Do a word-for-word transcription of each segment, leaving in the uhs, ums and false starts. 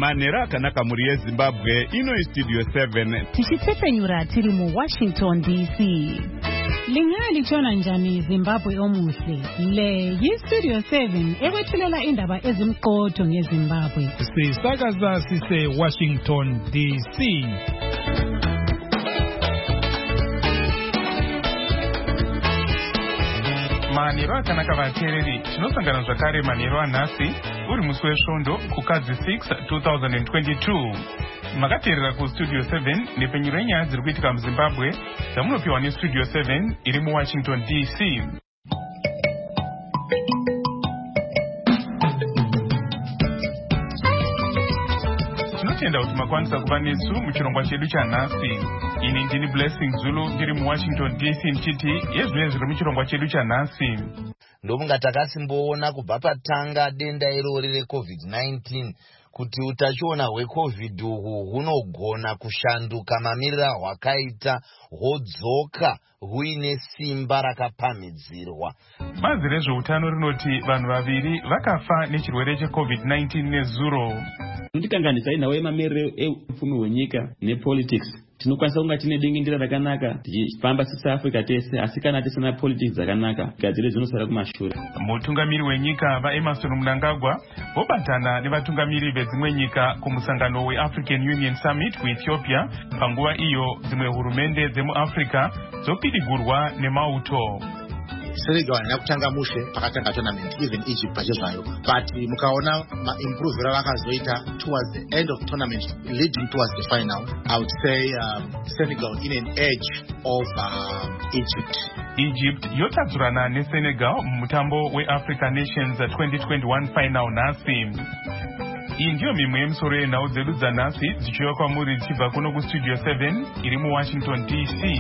Manera kanaka muri Zimbabwe ino studio seven. Tichitsepenyura tiri mu Washington D C. Lingali chona njani Zimbabwe omuhle. Le yi studio seven ewethulela indaba ezimqotho ngeZimbabwe. Sisakaza sise Washington D C. Manero kanaka vateereri tinosangana zvakare manero anhasi uri musi wesvondo kukadzi six twenty twenty-two. Makateerera kustudio seven nepenyuro yenyaya dziri kuitika muZimbabwe dzamunopiwa nestudio seven iri muWashington D C. Tinotenda kuti makwanisa kuva nesu muchirongwa chedu chanhasi. Ini ndini Blessing Zulu ndiri muWashington D C ndichiti yezvinenge zviri muchirongwa chedu chanhasi. Ndomunga takasimboona kubva patanga denda irori recovid nineteen kuti utachiona hwecovid uhu hunogona kushanduka mamirira hwakaita hodzoka huine simba rakapamhidzirwa. Bazi rezveutano rinoti vanhu vaviri vakafa nechirwere checovid nineteen nezuro. Ndikanganisa inawo mamiriro eupfumi hwenyika nepolitics. Tinokwanisa kunga tine dingindira rakanaka tichifamba seSouth Africa tese, asi kana tisina politics dzakanaka gadzire zvinosara kumashure. Mutungamiri wenyika vaEmerson Mnangagwa vobatana nevatungamiri vedzimwe nyika kumusangano weAfrican Union Summit kuEthiopia. Panguva iyo dzimwe hurumende dzemuAfrica dzopidigurwa nemauto. Senegal yakutanga mushe pakatanga tournament, even Egypt pachezvayo, but mukaona ma-improve ravakazoita towards the end of the tournament leading towards the final, I would say um, Senegal in an edge over um, Egypt. Egypt yotadzurana neSenegal mumutambo weAfrica Nations twenty twenty-one final nhasi. Iyi ndiyo mimwe yemisoro yenhau dzedu dzanhasi dzichiuya kwamuri dzichibva kuno kustudio seven iri muWashington D C.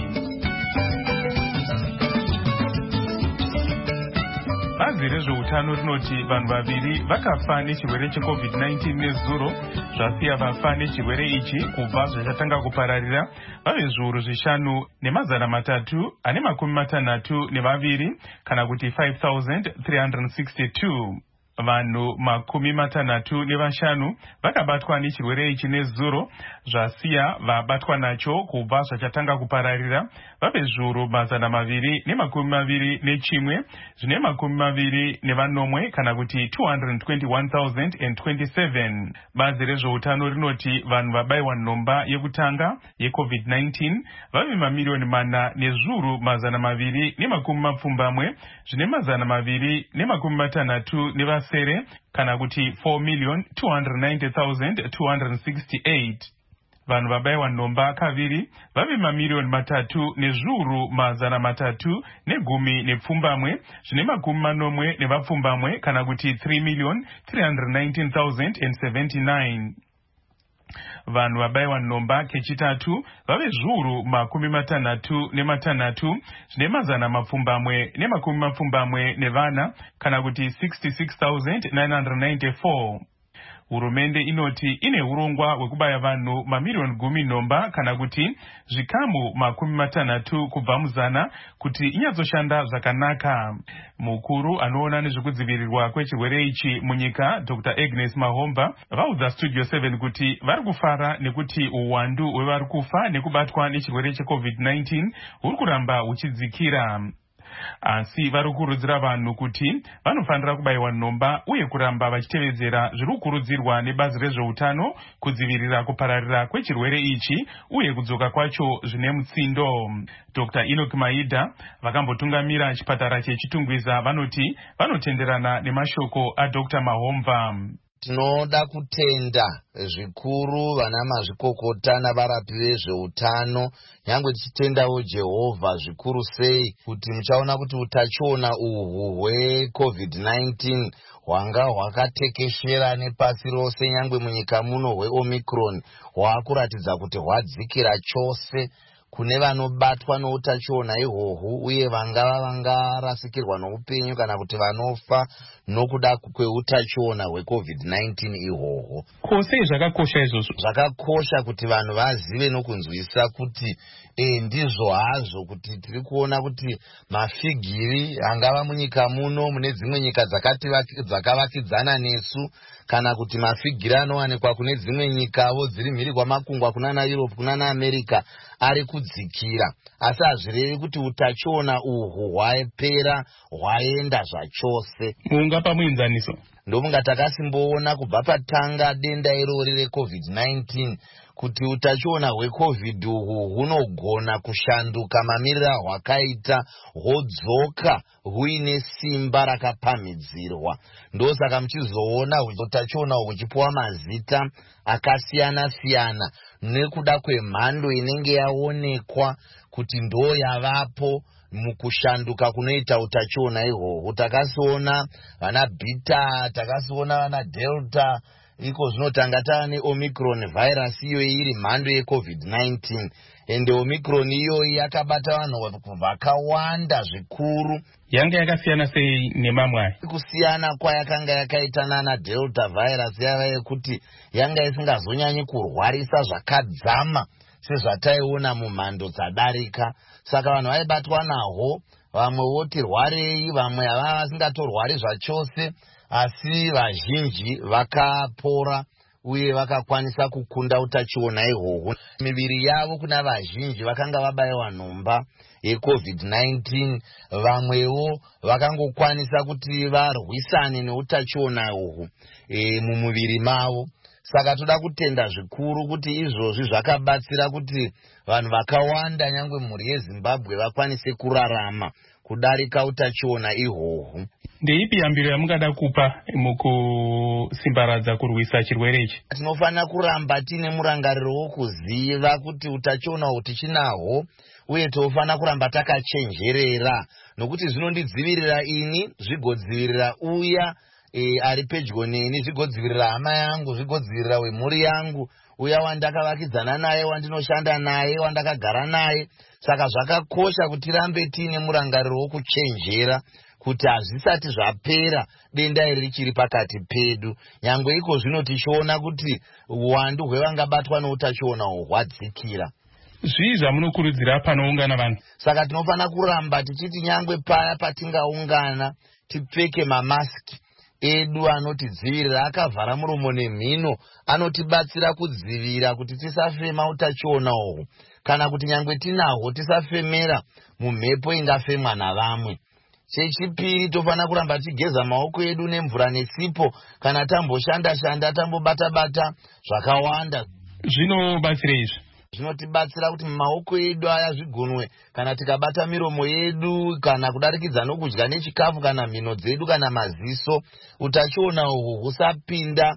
Bazi rezveutano rinoti vanhu vaviri vakafa nechirwere checovid nineteen nezuro, zvasiya vafa nechirwere ichi kubva zvachatanga kupararira vave zviuru zvishanu nemazana matatu ane makumi matanhatu nevaviri kana kuti five thousand three hundred sixty-two. Vanhu makumi matanhatu nevashanu vakabatwa nechirwere ichi nezuro, zvasiya vabatwa nacho kubva zvachatanga kupararira vave zviuru mazana maviri nemakumi maviri nechimwe zvine makumi maviri nevanomwe kana kuti two hundred twenty-one thousand twenty-seven. Bazi rezveutano rinoti vanhu vabayiwa nhomba yekutanga yecovid nineteen vave mamiliyoni mana nezviuru mazana maviri nemakumi mapfumbamwe zvine mazana maviri nemakumi matanhatu neva sere kana kuti four million two hundred ninety thousand two hundred sixty-eight. Vanhu vabayiwa nhomba kaviri vave mamiliyoni matatu nezviuru mazana matatu negumi nepfumbamwe zvine makumi manomwe nevapfumbamwe kana kuti three million three hundred nineteen thousand seventy-nine. Vanhu vabayiwa nhomba kechitatu vave zviuru makumi matanhatu nematanhatu zvine mazana mapfumbamwe nemakumi mapfumbamwe nevana kana kuti sixty-six thousand nine hundred ninety-four. Hurumende inoti ine urongwa hwekubaya vanhu mamiliyoni gumi nhomba kana kuti zvikamu makumi matanhatu kubva muzana kuti inyatsoshanda zvakanaka. Mukuru anoona nezvekudzivirirwa kwechirwere ichi munyika Doctor Agnes Mahomba vaudza studio seven kuti vari kufara nekuti uwandu hwevari kufa nekubatwa nechirwere checovid nineteen huri kuramba huchidzikira. Asi vari kukurudzira vanhu kuti vanofanira kubayiwa nhomba uye kuramba vachitevedzera zviri kukurudzirwa nebazi rezveutano kudzivirira kupararira kwechirwere ichi uye kudzoka kwacho zvine mutsindo. Doctor Enoch Maida vakambotungamira chipatara chechitungwiza vanoti vanotenderana nemashoko aDoctor Mahomba. Tinoda kutenda zvikuru vana mazvikokota navarapi vezveutano, nyangwe tichitendawo Jehovha zvikuru sei kuti muchaona kuti utachiona uhu hwecovid nineteen hwanga hwakatekeshera nepasi rose, nyangwe munyika muno hweomicron hwakuratidza kuti hwadzikira chose kune vanobatwa noutachiona ihwohwo uye vangava vangarasikirwa noupenyu kana kuti vanofa nokuda kweutachiona hwecovid nineteen ihwohwo. Kose zvakakosha izvozvo. Zvakakosha kuti vanhu vazive nokunzwisisa kuti e, ndizvo hazvo kuti tiri kuona kuti mafigiri angava munyika muno mune dzimwe nyika dzakavakidzana nesu kana kuti mafigiri anowanikwa kune dzimwe nyikawo dziri mhiri kwamakungwa kunana Europe kunana America ari kudzikira, asi hazvirevi kuti utachiona uhwu hwapera hwaenda zvachose. Mungapa muenzaniso? Ndomunga takasimboona kubva patanga denda irori recovid nineteen kuti utachiona hwecovid uhwu hunogona kushanduka mamirira hwakaita hodzoka huine simba rakapamhidzirwa. Ndosaka muchizoona utachiona huchipuwa mazita akasiyana siyana nekuda kwemhando inenge yaonekwa kuti ndo yavapo mukushanduka kunoita utachiona ihwohwo. Takasiona vana beta, takasiona vana delta, iko zvinotanga tane omicron virus iyo iri mhando yecovid nineteen. Ende omicron iyoyi yakabata vanhu vakawanda zvikuru. Yanga yakasiyana sei nemamwe? Kusiyana kwayakanga yakaita nana delta virus yava yekuti yanga isingazonyanyi kurwarisa zvakadzama sezvataiona mumhando dzadarika. Saka vanhu vaibatwa nahwo, vamwe voti rwarei, vamwe havava vasingatorwari zvachose, asi vazhinji vakapora uye vakakwanisa kukunda utachiona ihwohwo. Miviri yavo kuna vazhinji vakanga vabayiwa nhomba yecovid nineteen, vamwewo vakangokwanisa kuti varwisane neutachiona uhwu e, mumuviri mavo. Saka toda kutenda zvikuru kuti izvozvi zvakabatsira kuti vanhu vakawanda nyangwe mhuri yeZimbabwe vakwanise kurarama kudarika utachiona ihwohwo. Ndeipi yambiro yamungada kupa mukusimbaradza kurwisa chirwere ichi? Tinofanira kuramba tine murangariro wokuziva kuti utachiona uhwu tichinahwo uye tofanira kuramba takachenjerera, nokuti zvinondidzivirira ini zvigodzivirira uya E, ari pedyo neni, zvigodzivirira hama yangu, zvigodzivirira wemhuri yangu, uya wandakavakidzana naye, wandinoshanda naye, wandakagara naye. Saka zvakakosha kuti tirambe tine murangariro wokuchenjera kuti hazvisati zvapera denda iri richiri pakati pedu. Nyangwe iko zvino tichiona kuti uwandu hwevangabatwa noutachiona uhwu hwadzikira. Zvii zvamunokurudzira panoungana vanhu? Saka tinofanira kuramba tichiti nyangwe paya patingaungana tipfeke mamaski edu anotidzivirira, akavhara muromo nemhino, anotibatsira kudzivira kuti tisafema utachiona uhwu, kana kuti nyangwe tinahwo tisafemera mumhepo ingafemwa navamwe. Chechipiri, tofanira kuramba tigeza maoko edu nemvura nesipo kana tamboshanda shanda, tambobata bata zvakawanda. Zvinobatsira izvi? Zvinotibatsira kuti maoko edu aya zvigunwe kana tikabata miromo yedu, kana kudarikidza nokudya nechikafu, kana mhino dzedu, kana maziso, utachiona uhwu husapinda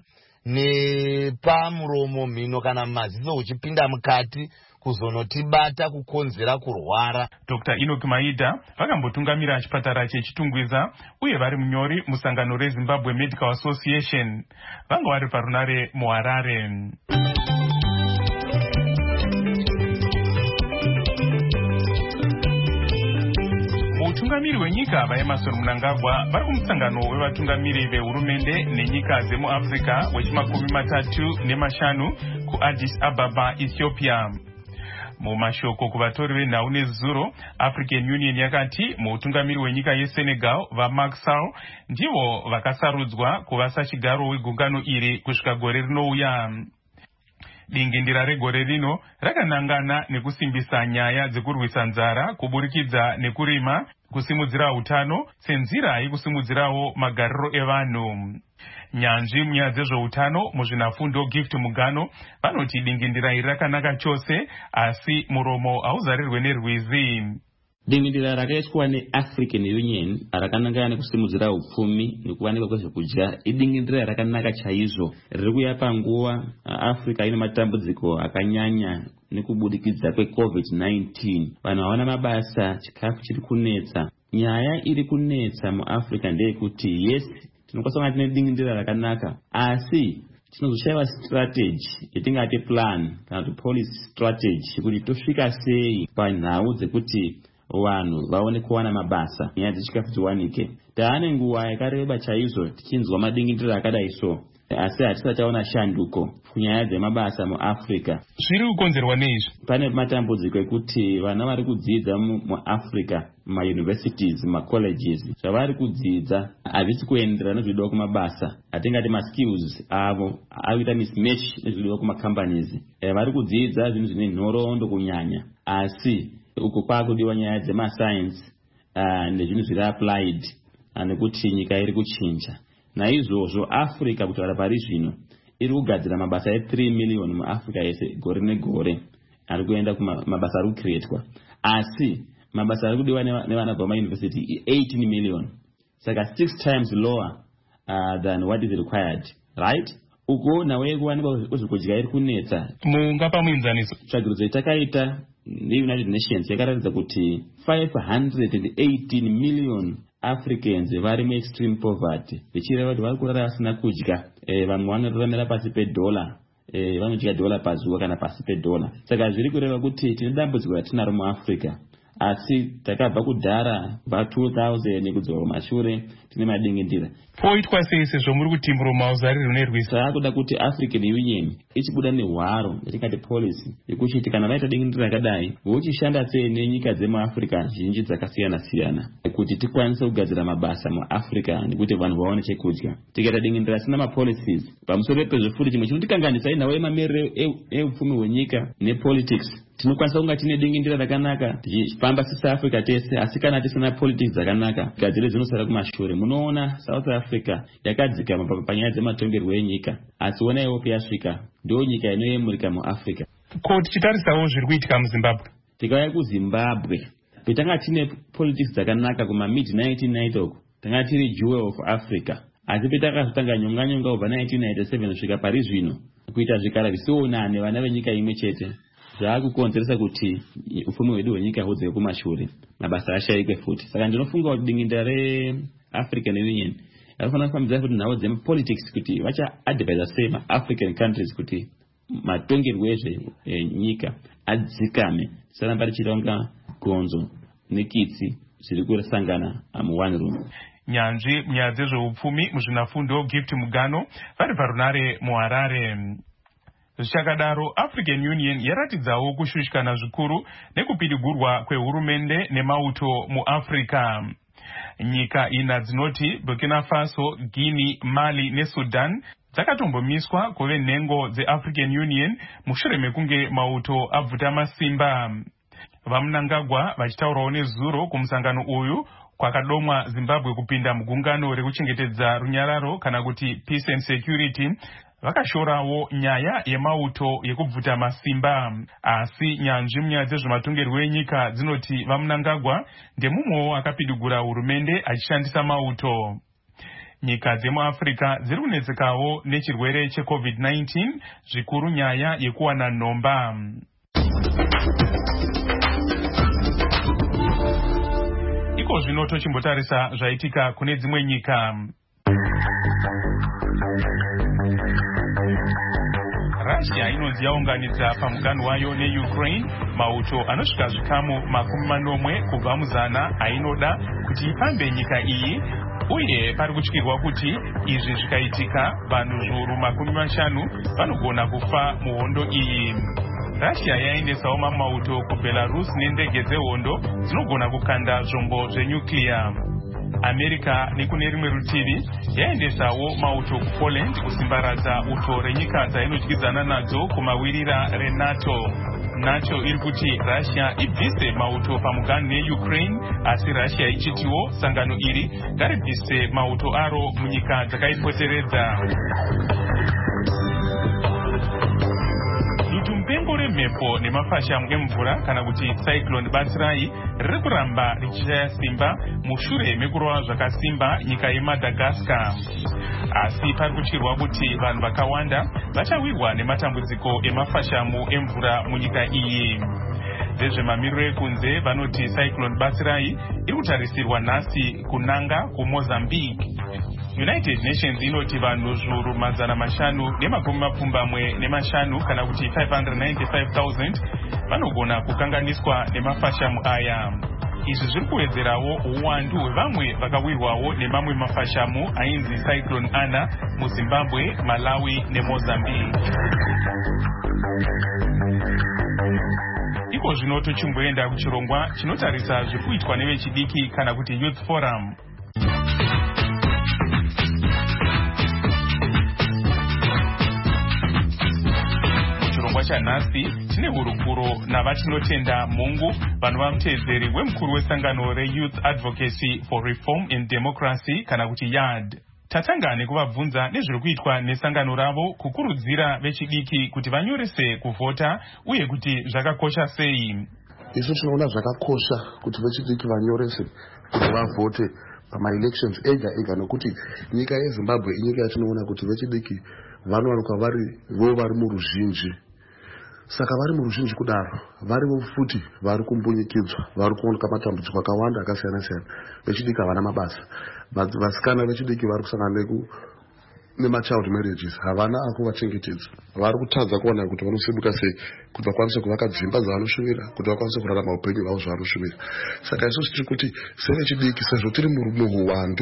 nepamuromo, mhino kana maziso, huchipinda mukati kuzonotibata kukonzera kurwara. Doctor Enoch Maida vakambotungamira chipatara chechitungwiza uye vari munyori musangano reZimbabwe Medical Association. Vanga vari parunare muHarare. Mutungamiri wenyika vaEmmerson Mnangagwa vari kumusangano wevatungamiri vehurumende nenyika dzemuAfrica wechimakumi matatu nemashanu kuAddis Ababa, Ethiopia. Mumashoko kuvatori venhau nezuro, African Union yakati mutungamiri wenyika yeSenegal vaMacky Sall ndivo vakasarudzwa kuva sachigaro wegungano iri kusvika gore rinouya. Dingindira regore rino rakanangana nekusimbisa nyaya dzekurwisa nzara kuburikidza nekurima, kusimudzira utano senzira yekusimudzirawo magariro evanhu. Nyanzvi munyaya dzezveutano muzvinafundo Gift Mugano vanoti dingindira iri rakanaka chose, asi muromo hauzarirwe nerwizi. Dingindira rakaiswa neAfrican Union rakanangana nekusimudzira upfumi nekuwanikwa kwezvekudya idingindira rakanaka chaizvo. Riri kuya panguva Africa ine matambudziko akanyanya nekubudikidza kwecovid nineteen. Vanhu havana mabasa, chikafu chiri kunetsa. Nyaya iri kunetsa muAfrica ndeyekuti yes, tinokwanisa kunge tine dingindira rakanaka, asi tinozoshaiwa strategy yatingati plan kana kuti policy strategy kuti tosvika sei panhau dzekuti vanhu vaone kuwana mabasa, nyaya dzechikafu dziwanike. Taane nguva yakareba chaizvo tichinzwa madingindiro akadai so, asi hatisati taona shanduko kunyaya dzemabasa muAfrica. Zviri kukonzerwa neizvi? Pane matambudziko ekuti vana vari kudzidza muAfrica mumauniversities, mumacolleges, zvavari kudzidza havisi kuenderana nezvidiwa kumabasa, atingati maskills avo akuita mismatch nezvidiwa kumacompanies. Vari kudzidza zvinhu zvine nhoroondo kunyanya, asi uko kwakudiwa nyaya dzemascience uh, nezvinhu zviri applied nekuti nyika iri kuchinja. Naizvozvo Africa kutaura pari zvino iri kugadzira mabasa e three million muAfrica yese gore negore, ari kuenda kumabasa ari kucreatwa, asi mabasa ari kudiwa nevana vama university eighteen million, saka six times lower uh, than what is required, right? Uko nawe kuwanikwa kuzvikudya iri kunetsa. Mungapa muenzaniso? Tsvagirudzo yatakaita neUnited Nations yakaratidza kuti five hundred eighteen million Africans vari mu-extreme poverty, vichireva kuti vari kurara vasina kudya. E, vamwe vanoraramira pasi pedhola, e, vanodya dhola pazuva kana pasi pedhola. Saka zviri kureva kuti tine dambudziko ratinaro muAfrica, asi takabva kudhara kubva two thousand kudzora kumashure tine madingindira. Poitwa sei sezvo muri kutimbura mauzari runerwisa? Taakuda kuti African Union ichibuda nehwaro yatingati policy yekuti kana vaita dingindira rakadai vochishanda sei nenyika dzemuAfrica zhinji dzakasiyana siyana kuti tikwanise kugadzira mabasa muAfrica nekuti vanhu vaone chekudya. Tikaita dingindira sina mapolicies pamusoro pezvo futi chimwe chinotikanganisa inawo emamiriro eupfumi hwenyika nepolitics. Tinokwanisa kunga tine dingindira rakanaka tichifamba seAfrica tese, asi kana tisina politics dzakanaka gadzire dzinosara kumashure. Munoona South Africa yakadzikama panyaya dzematongerwo enyika, asi ona iwope yasvika ndo nyika inoyemurika muAfrica. Ko tichitarisawo zviri kuitika muZimbabwe? Tikauya kuZimbabwe petanga tine politics dzakanaka kuma mid nineteen ninety uko tanga tiri jewel of Africa, asi petakazotanga nyonga nyonga ubva nineteen ninety-seven kusvika pari zvino kuita zvikara zvisionane vana venyika imwe chete, zvaakukonzeresa kuti upfumi hwedu hwenyika hudzike kumashure, mabasa ashayike futi. Saka ndinofunga kuti dingindira reAfrican Union yanofanira kufambidzana kuti nhau dzepolitics kuti vacha advise sei maAfrican countries kuti matongerwo ezvenyika adzikame, tisaramba tichiita kunga gonzo nekitsi zviri kusangana mu-one room. Nyanzvi nyaya dzezveupfumi muzvinafundo Gift Mugano vari parunare muHarare. Zvichakadaro, African Union yaratidzawo kushushikana zvikuru nekupidigurwa kwehurumende nemauto muAfrica. Nyika ina dzinoti Burkina Faso, Guinea, Mali neSudan dzakatombomiswa kuve nhengo dzeAfrican Union mushure mekunge mauto abvuta masimba. Vamunangagwa vachitaurawo nezuro kumusangano uyu kwakadomwa Zimbabwe kupinda mugungano rekuchengetedza runyararo kana kuti peace and security, vakashorawo nyaya yemauto yekubvuta masimba. Asi nyanzvi munyaya dzezvematongerwo enyika dzinoti Vamunangagwa ndemumwewo akapidigura hurumende achishandisa mauto. Nyika dzemuAfrica dziri kunetsekawo nechirwere checovid nineteen, zvikuru nyaya yekuwana nhomba. Iko zvino tochimbotarisa zvaitika kune dzimwe nyika. Russia inonzi yaunganidza pamugano wayo neUkraine mauto anosvika zvikamu makumi manomwe kubva muzana ainoda kuti ipambe nyika iyi, uye pari kutyirwa kuti izvi zvikaitika vanhu zviuru makumi mashanu vanogona kufa muhondo iyi. Russia yaendesawo mamauto kuBelarus nendege dzehondo dzinogona kukanda zvombo zvenyuclear. America nekune rimwe rutivi yaendesawo mauto kuPoland kusimbaradza uto renyika dzainodyidzana nadzo kumawirira reNATO. NATO iri kuti Russia ibvise mauto pamugano neUkraine, asi Russia ichitiwo sangano iri ngaribvise mauto aro munyika dzakaipoteredza. Dutumpengo remhepo nemafashamu emvura kana kuti cyclone Batsirai riri kuramba richishaya simba mushure mekurova zvakasimba nyika yeMadagascar. Asi pari kutyirwa kuti vanhu vakawanda vachawirwa nematambudziko emafashamu emvura munyika iyi. Vezvemamiriro ekunze vanoti cyclone Batsirai iri kutarisirwa nhasi kunanga kuMozambique. United Nations inoti vanhu zviuru mazana mashanu nemakumi mapfumbamwe nemashanu kana kuti five hundred ninety-five thousand vanogona kukanganiswa nemafashamu aya. Izvi zviri kuwedzerawo uwandu hwevamwe vakawirwawo nemamwe mafashamu ainzi Cyclone Ana muZimbabwe, Malawi neMozambique. Iko zvino tochimboenda kuchirongwa chinotarisa zviri kuitwa nevechidiki kana kuti Youth Forum. Chanhasi tine hurukuro navatinotenda Mungu, vanhu vamutedzeri wemukuru wesangano reYouth Advocacy for Reform in Democracy kana kuti Y A D. Tatanga nekuvabvunza nezviri kuitwa nesangano ravo kukurudzira vechidiki kuti vanyorese kuvhota uye kuti zvakakosha sei. Isu tinoona zvakakosha kuti vechidiki vanyorese kuti vavhote pama-elections ega ega nokuti nyika yeZimbabwe inyika yatinoona kuti vechidiki vanowanikwa vari vo vari muruzhinji. Saka vari muruzhinji kudaro varivo futi vari kumbunyikidzwa, vari kuoneka matambudziko akawanda akasiyana siyana. Vechidiki havana mabasa, vasikana vechidiki vari kusangana nemachild marriages, havana akuvachengetedza, vari kutadza kuona kuti vanosimuka sei kuti vakwanise kuvaka dzimba dzavanoshuvira, kuti vakwanise kurarama upenyu hwavo zvavanoshuvira. Saka isusu tiri kuti sevechidiki sezvo tiri muhuwandu,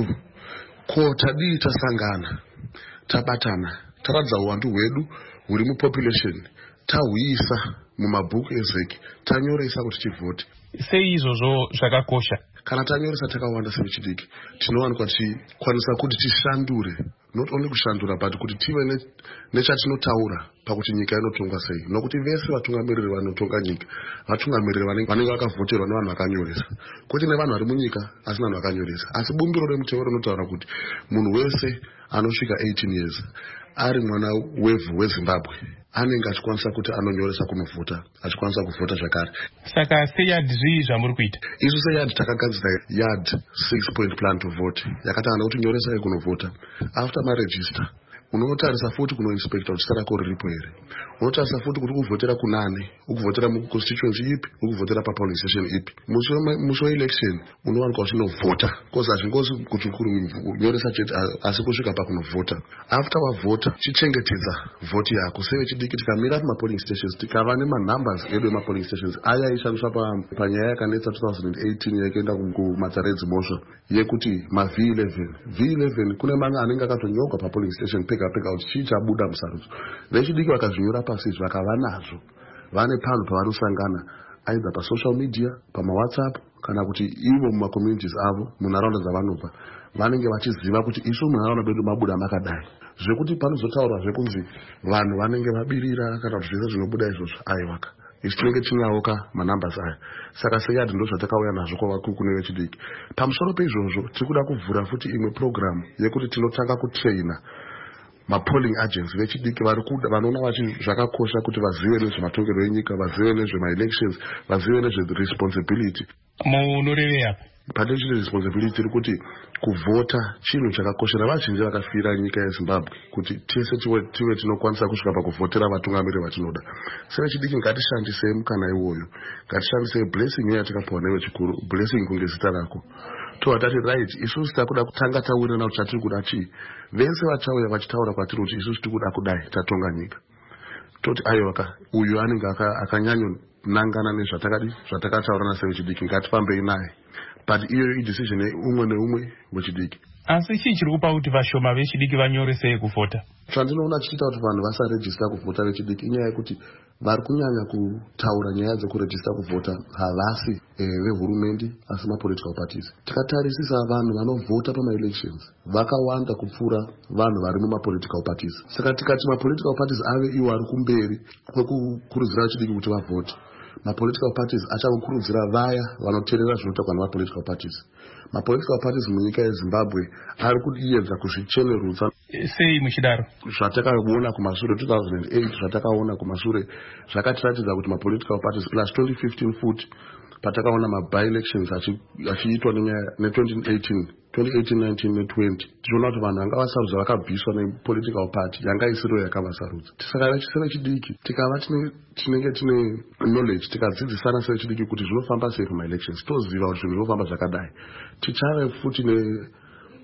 ko tadii tasangana tabatana taradza uwandu hwedu huri mupopulation, tahuisa mumabhuku ezeki, tanyoresa kuti tivhote. Sei izvozvo zvakakosha? Kana tanyoresa takawanda sevechidiki tinowanikwa tichikwanisa kuti tishandure, not only kushandura but kuti tive nechatotaura pakuti nyika inotongwa sei, nokuti vese vatungamiriri vanotonga nyika vatungamiriri vanenge vakavhoterwa nevanhu vakanyoresa, kwete nevanhu vari munyika asi vanhu vakanyoresa. Asi bumbiro remutemo rinotaura kuti munhu wese anosvika eighteen years ari mwana wevhu weZimbabwe anenge achikwanisa kuti anonyoresa kunovhota, achikwanisa kuvhota zvakare. Saka seyad zvii zvamuri kuita? Isu seyad takagadzira yard six point plan to vote yakatanga kuti nyoresai kunovhota. After maregister unotarisa futi kuno inspector kuti sarako riripo here, unotarisa futi kuti ukuvhotera kunani, ukuvhotera muconstituency ipi, ukuvhotera papolling station ipi. Musi election unowanikwa uchinovhota, kozi hazvingozi kuti kunyoresa chete asi kusvika pakunovhota. After wavhota chichengetedza vhoti yako. Sevechidiki tikamira pamapolling stations tikava nemanumbers edu emapolling stations aya aishandiswa panyaya yakanetsa two thousand eighteen yakaenda kumatsaredzi motion yekuti ma V eleven V eleven kune mamwe anenge akatonyorwa papolling station pega pega kuti chii chabuda musarudzo. Vechidiki vakazvinyora pasi vakava nazvo, vane pano pavanosangana aidha pasocial media, pamawhatsapp kana kuti ivo mumacommunities avo munharaunda dzavanobva vanenge vachiziva kuti isu munharaunda medu mabuda makadai, zvekuti panozotaurwa zvekunzi vanhu vanenge vabirira kana kuti zvese zvinobuda izvozvo aiwaka isu tinenge tinawo ka manumbers aya. Saka seyad ndo zvatakauya nazvo kwavakuru kune vechidiki. Pamusoro peizvozvo tiri kuda kuvhura futi imwe program yekuti tinotanga kutraina mapolling agents vechidiki vari kuda vanoona vachi zvakakosha kuti vazive nezvematongerwo enyika, vazive nezvema-elections, vazive nezveresponsibility. Munorevei apa? Pane chine responsibility iri kuti kuvhota chinhu chakakoshera vazhinji vakafira nyika yeZimbabwe kuti tese tive tinokwanisa kusvika pakuvhotera vatungamiriri vatinoda. Sevechidiki ngatishandisei mukana iwoyo, ngatishandisei blessing yatakapiwa nevechikuru, blessing kunge zita rako. Tova tati right, isusu takuda kutanga tawirirana kuti chatiri kuda chii. Vese vachauya vachitaura kwatiri kuti isusu tiri kuda kudai tatonga nyika. Toti aiwaka uyu anenge akanyanyo nangana nezvatakadi zvatakataurana sevechidiki ngatifambei naye. But iyo idecision umwe neumwe wechidiki. Asi chii chiri kupa kuti vashoma vechidiki vanyoresei kuvhota? Chandinoona chichiita kuti vanhu vasarejista kuvhota vechidiki inyaya yekuti vari kunyanya kutaura nyaya dzekurejista kuvhota havasi vehurumende asi mapolitical parties. Tikatarisisa vanhu vanovhota pama-elections vakawanda kupfuura vanhu vari mumapolitical parties. Saka tikati mapolitical parties ave iwo ari kumberi kwekukurudzira vechidiki kuti vavhote, mapolitical parties achakukurudzira vaya vanoteerera zvinotaurwa nemapolitical parties. Mapolitical parties munyika yeZimbabwe ari kuedza kuzvichenerudza. Sei muchidaro? Zvatakaona kumashure two thousand eight, zvatakaona kumashure zvakatiratidza kuti mapolitical parties plus twenty fifteen futi patakaona ma-by-elections achiitwa ne-twenty eighteen, nineteen ne-twenty, tichiona kuti vanhu vanga vasarudza vakabviswa ne-political party yanga isiriyo yakavasarudza. Saka sevechidiki tikava tinenge tine knowledge, tikadzidzisana sevechidiki kuti zvinofamba sei pama-elections, toziva kuti zvinhu zvinofamba zvakadai, tichave futi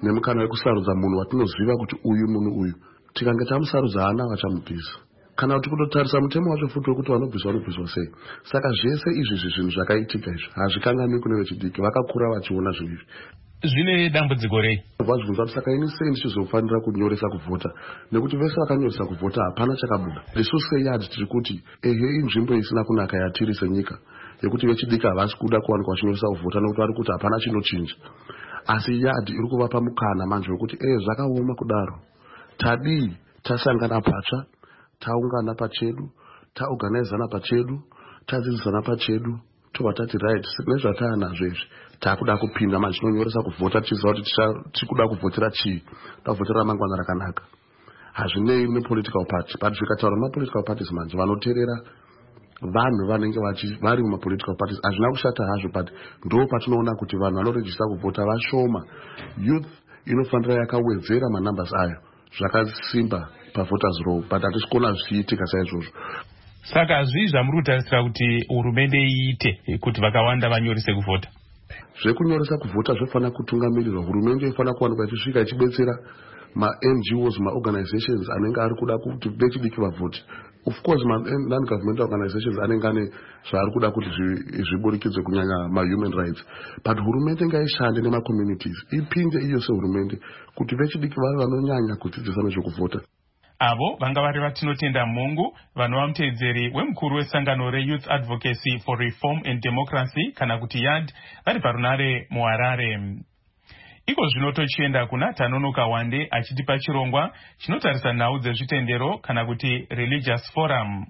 nemukana wekusarudza munhu watinoziva kuti uyu munhu uyu tikange tamusarudza hana vachamubvisa, kana kuti kutotarisa mutemo wacho futi wekuti vanobviswa vanobviswa sei. Saka zvese izvi zvinhu zvakaitika izvi hazvikanganwi kune vechidiki, vakakura vachiona zvinhu izvi. Zvine dambudziko rei? Vazvibvunza kuti saka ini sei ndichizofanira kunyoresa kuvhota, nekuti vese vakanyoresa kuvhota hapana chakabuda. Isu seYARD tiri kuti ehe inzvimbo isina kunaka yatiri senyika yekuti vechidiki havasi kuda kuwanikwa vachinyoresa kuvhota nekuti vari kuti hapana chinochinja. Asi YARD iri kuvapa mukana manje wekuti eh zvakaoma kudaro, tadii tasangana patsva, taungana pachedu, taorganizana pachedu, tadzidzisana pachedu, tobva tati right nezvatava nazvo izvi takuda kupinda manje tinonyoresa kuvhota tichiziva kuti tikuda kuvhotera chii, tavhotera ramangwana rakanaka. Hazvinei nepolitical party, but zvikataura mapolitical parties manje vanoteerera vanhu vanenge vari mumapolitical parties hazvina kushata hazvo, but ndo patinoona kuti vanhu vanorejista kuvhota vashoma. Youth inofanira yakawedzera manumbers ayo zvakasimba pavoters roll, but hatisi kuona zvichiitika saizvozvo. Saka zvii zvamuri kutarisira kuti hurumende iite kuti vakawanda vanyorese kuvhota? Zvekunyoresa kuvhota zvofanira kutungamirirwa. Hurumende inofanira kuwanikwa ichisvika ichibetsera ma-N G Os, ma-organizations anenge ari kuda kuti vechidiki vavhote. Of course non-governmental organizations anenge ane zvaari kuda kuti zviburikidzwe kunyanya ma-human rights, but hurumende ngaishande nema-communities, ipinde iyo sehurumende kuti vechidiki vave vanonyanya kudzidzisa nezvekuvhota. Avo vanga vari vatinotenda Mungu, vanova muteedzeri wemukuru wesangano reYouth Advocacy for Reform and Democracy kana kuti YARD vari parunare muHarare. Iko zvino tochienda kuna Tanonoka Wande achitipa chirongwa chinotarisa nhau dzezvitendero kana kuti Religious Forum.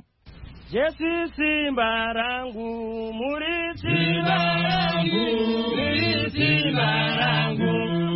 Jesu simba rangu, muri simba rangu, muri simba rangu,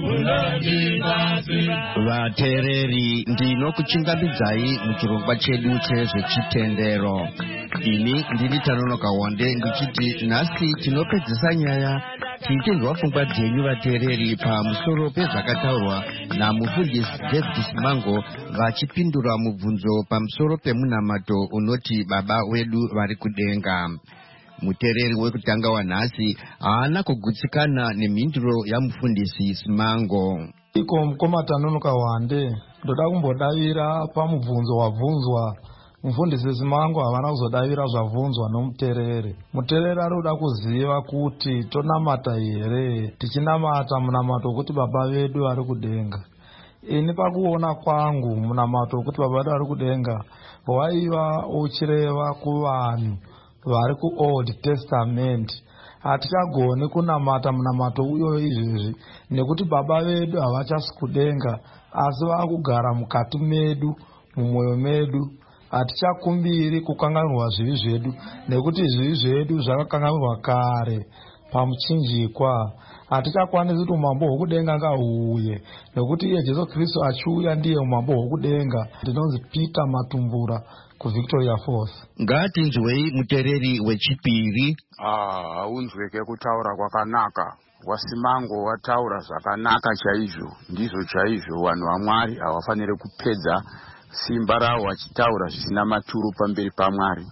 munodipa simba. Vateereri, ndinokuchingamidzai muchirongwa chedu chezvechitendero. Ini ndini Tanonoka Wande ndichiti nhasi tinopedzisa nyaya tichizwa pfungwa dzenyu vateereri pamusoro pezvakataurwa namufundisi David Simango vachipindura mubvunzo pamusoro pemunamato unoti baba wedu vari kudenga. Muteereri wekutanga wanhasi haana kugutsikana nemhinduro yamufundisi Simango. Iko mukoma Tanonoka Wande, ndoda kumbodavira pamubvunzo wabvunzwa mufundisi Simango. Havana kuzodavira zvabvunzwa nomuteereri. Muteereri ari kuda kuziva kuti tonamata here, tichinamata munamato wekuti baba vedu vari kudenga. Ini pakuona kwangu munamato wekuti baba vedu vari kudenga waiva uchireva kuvanhu vari kuOld Testament. Hatichagoni kunamata munamato uyo izvezvi nekuti baba vedu havachasi kudenga asi vakugara mukati medu, mumwoyo medu. Hatichakumbiri kukanganurwa zvivi zvedu nekuti zvivi zvedu zvakakanganurwa kare pamuchinjikwa. Hatichakwanisi kuti umambo hwokudenga ngahuuye nekuti iye Jesu Kristu achiuya ndiye umambo hwokudenga. Ndinonzi Peter Matumbura kuVictoria Falls. Ngatinzwei muteereri wechipiri. Ah, haunzweke kutaura kwakanaka. Wasimango wataura zvakanaka chaizvo, ndizvo chaizvo vanhu vaMwari havafaniri kupedza simba ravo vachitaura zvisina maturo pamberi paMwari.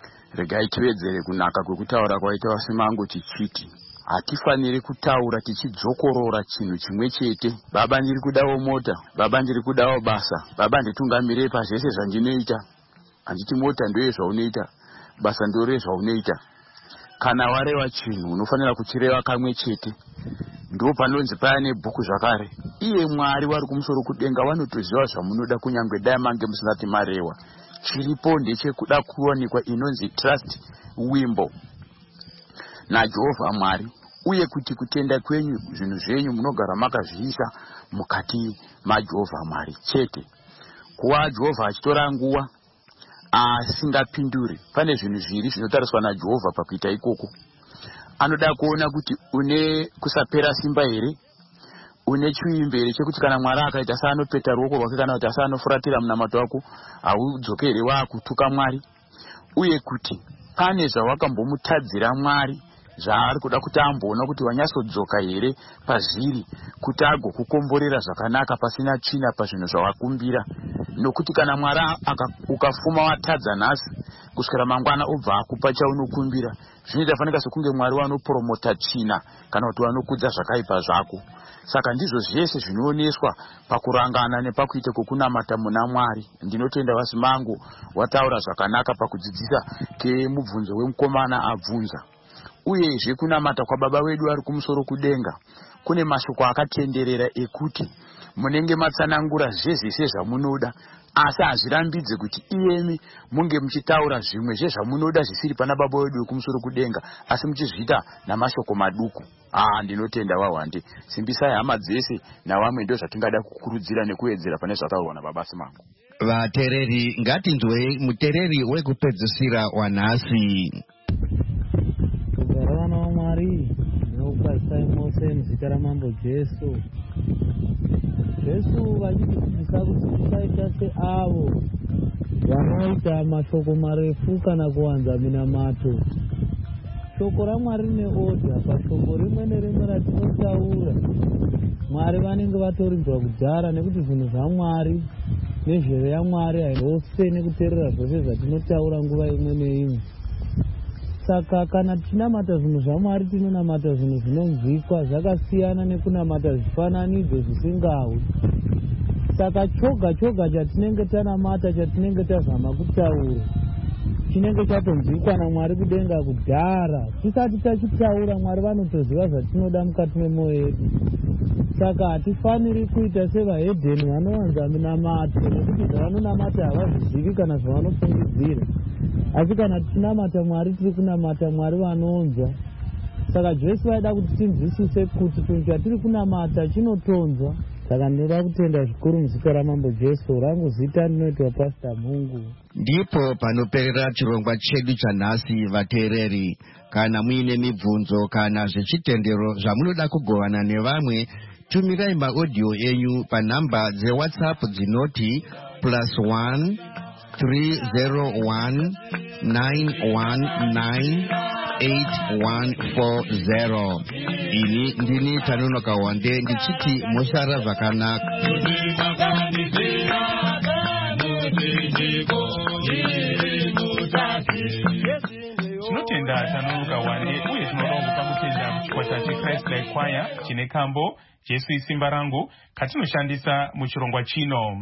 Regai tiwedzere kunaka kwekutaura kwaita Wasimango tichiti hatifaniri kutaura tichidzokorora chinhu chimwe chete. Baba ndiri kudawo mota, baba ndiri kudawo basa, baba nditungamirei pazvese zvandinoita. Handiti mota ndoye zvaunoita, basa ndore zvaunoita. Kana wareva chinhu unofanira kuchireva kamwe chete. Ndo panonzi payane bhuku zvakare, iye Mwari wari kumusoro kudenga vanotoziva zvamunoda kunyange dai mange musingati marewa. Chiripo ndechekuda kuwanikwa inonzi trust wimbo naJehovha Mwari, uye kuti kutenda kwenyu zvinhu zvenyu munogara makazviisa mukati maJehovha Mwari chete. Kuva Jehovha achitora nguva asingapinduri, pane zvinhu zviri zvinotariswa naJehovha pakuita ikoko. Anoda kuona kuti une kusapera simba here, une chiimbere chekuti kana Mwari akaita saanopeta ruoko rwake kana kuti asaanofuratira munamato wako haudzokere wakutuka Mwari, uye kuti pane zvawakambomutadzira Mwari zvaari kuda kuti amboona kuti wanyatsodzoka here pazviri kuti agokukomborera zvakanaka pasina tsvina pazvinhu zvawakumbira. nokuti kana mwari ukafuma watadza nhasi kusvikira mangwana ubva akupa chaunokumbira, zvinoita fanika sekunge mwari wanopromota tsvina kana kuti wanokudza zvakaipa zvako. Saka ndizvo zvese zvinooneswa pakurangana nepakuita kokunamata muna Mwari. Ndinotenda Vasimangu wataura zvakanaka pakudzidzisa kemubvunzo wemukomana abvunza. Uyezve kunamata kwababa wedu ari kumusoro kudenga kune mashoko akatenderera ekuti munenge matsanangura zvese zvezvamunoda, asi hazvirambidze kuti iyemi munge muchitaura zvimwe zvezvamunoda zvisiri pana baba wedu wekumusoro kudenga, asi muchizviita namashoko maduku. Ah, ndinotenda Wawande. Simbisai hama dzese navamwe ndo zvatingada kukurudzira nekuedzera pane zvataurwa nababa Simangu. Vatereri, ngatinzwei mutereri wekupedzisira wanhasi. Kugara vana vaMwari nokukwazisai mose muzita ramambo Jesu. Jesu vachitidzidzisa kuti tisaita seavo vanoita mashoko marefu kana kuwanza minamato. Shoko raMwari rine odha. Pashoko rimwe nerimwe ratinotaura Mwari vanenge vatorinzwa kudhara, nekuti zvinhu zvaMwari nezveve yaMwari hairose nekuteerera zvose zvatinotaura nguva imwe neimwe. Saka kana tichinamata zvinhu zvaMwari tinonamata zvinhu zvinomzvikwa, zvakasiyana nekunamata zvifananidzo zvisingawi. Saka choga choga chatinenge tanamata, chatinenge tazama kutaura, chinenge chatonzvikwa naMwari kudenga kudhara. Tisati tachitaura Mwari vanotoziva zvatinoda mukati memwoyo yedu. Saka hatifaniri kuita sevahedheni vanowanza minamato, nekuti zvavanonamata havazvizivi kana zvavanofungidzira. Asi kana tichinamata Mwari tiri kunamata Mwari vanonzwa. Saka Jesu vaida kuti tinzwisise kuti chinhu chatiri kunamata chinotonzwa. Saka ndinoda kutenda zvikuru muzita ramambo Jesu. Rangu zita ndinoitwa Pastor Mungu. Ndipo panoperera chirongwa chedu chanhasi vateereri. Kana muine mibvunzo kana zvechitendero zvamunoda kugovana nevamwe, tumirai maaudio enyu panhamba dzeWhatsApp dzinoti plus one three zero one nine one nine eight one four zero. Ini ndini Tanonoka Wande ndichiti mushara zvakanaka. Tinotenda Tanonoka Wande uye tinoda kupa kutenda muchikwata cheChrist Like Choir chine kambo Jesu isimba rangu katinoshandisa muchirongwa chino.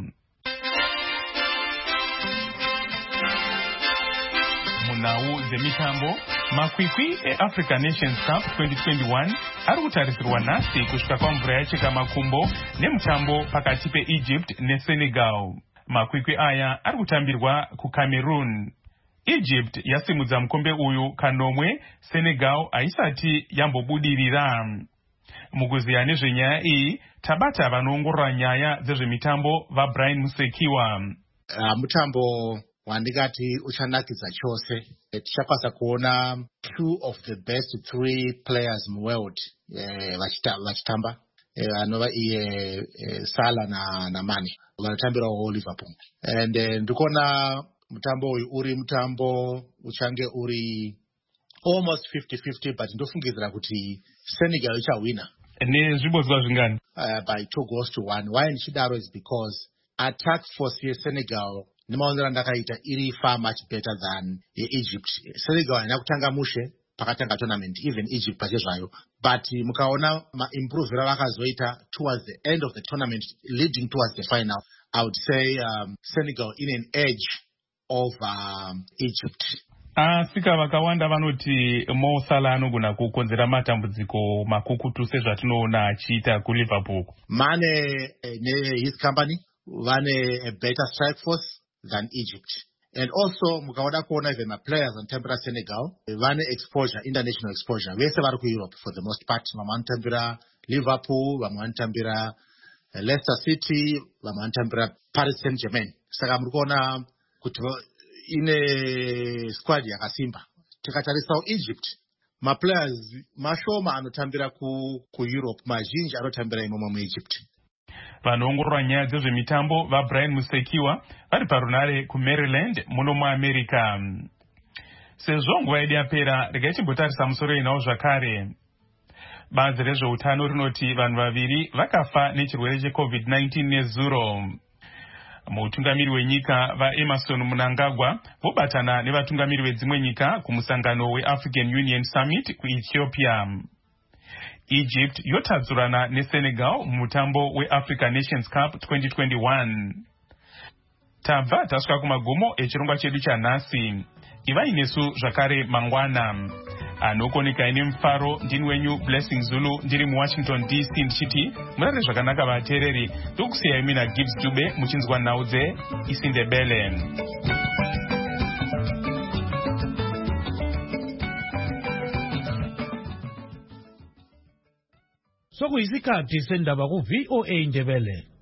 Munhau dzemitambo, makwikwi eAfrica Nations Cup twenty twenty-one ari kutarisirwa nhasi kusvika pamvura yacheka makumbo nemutambo pakati peEgypt neSenegal. Makwikwi aya ari kutambirwa kuCameroon. Egypt yasimudza mukombe uyu kanomwe, Senegal haisati yambobudirira. Mukuziya nezvenyaya iyi tabata vanoongorora nyaya dzezvemitambo vaBrian Musekiwa. Uh, mutambo wandikati uchanakidza chose. Tichakwanisa kuona two of the best three players in the world eh, vachitamba eh, anova iye eh, Salah na, na Mane vanotambira wo Liverpool. And eh, ndikuona mutambo uyu uri mutambo uchange uri almost fifty fifty, but ndofungidzira kuti Senegal ichawina. Nezvibodzwa zvingani? Uh, by two goals to one. Why nchidaro is because attack force yeSenegal nimaonera ndakaita iri far much better than Egypt. Senegal haina kutanga mushe pakatanga tournament, even Egypt pachezvayo, but mukaona maimprovera vakazoita towards the end of the tournament leading towards the final, I would say um, Senegal in an edge over um, Egypt. Asika vakawanda vanoti Mo Salah anogona kukonzera matambudziko makukutu sezvatinoona achiita kuLiverpool. Mane ne his company vane a better strike force than Egypt. And also mukaona kuona even my players on Tempera Senegal vane exposure, international exposure. Vese vari ku Europe for the most part. Vamwe vanotambira Liverpool, vamwe vanotambira Leicester City, vamwe vanotambira Paris Saint-Germain. Saka muri kuona kuti ine squad yakasimba. Tikatarisawo Egypt, ma players mashoma anotambira ku, ku Europe, mazhinji anotambira imomo mu Egypt. Vanoongorora nyaya dzezvemitambo vaBrian Musekiwa vari parunare kuMaryland muno muAmerica. Sezvo nguva yedu yapera, regai timbotarisa musoro inawo zvakare. Bazi rezveutano rinoti vanhu vaviri vakafa nechirwere cheCovid nineteen nezuro. mutungamiri wenyika vaEmerson Mnangagwa vobatana nevatungamiri vedzimwe nyika kumusangano weAfrican Union Summit kuEthiopia. Egypt yotadzurana neSenegal mumutambo weAfrica Nations Cup twenty twenty-one. Tabva tasvika kumagumo echirongwa chedu chanhasi. Ivai nesu zvakare mangwana. Anokoneka ine mfaro ndini wenyu Blessing Zulu ndiri muWashington D C ndichiti murare zvakanaka vateereri. Ndokusiyai mina Gibbs Dube muchinzwa nhau dze Isindebele. Sokuyisikhathi sendaba ku V O A Indebele.